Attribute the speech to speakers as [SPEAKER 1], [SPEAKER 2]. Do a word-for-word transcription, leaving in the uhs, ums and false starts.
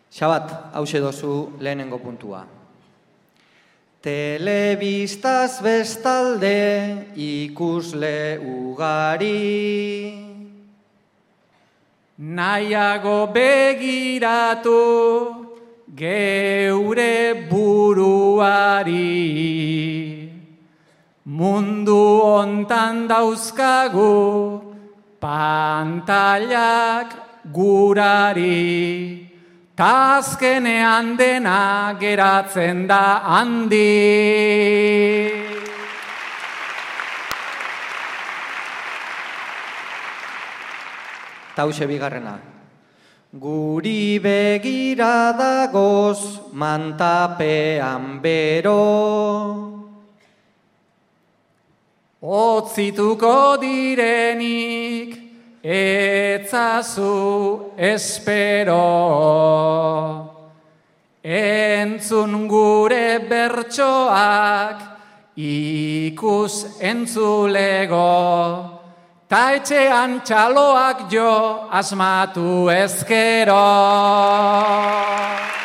[SPEAKER 1] Xabat, hause dozu lehenengo puntua. Telebistaz bestalde ikusle ugari,
[SPEAKER 2] nahiago begiratu geure buruari. Mundu hontan dauzkagu pantailak gurari, ta azkenean dena geratzen da handi.
[SPEAKER 1] Tauxe bigarrena. Guri begira dagoz mantapean bero,
[SPEAKER 2] Otzituko direnik etzazu espero. Entzun gure bertsoak ikus entzulego, ta etxean txaloak jo asmatu ezkero.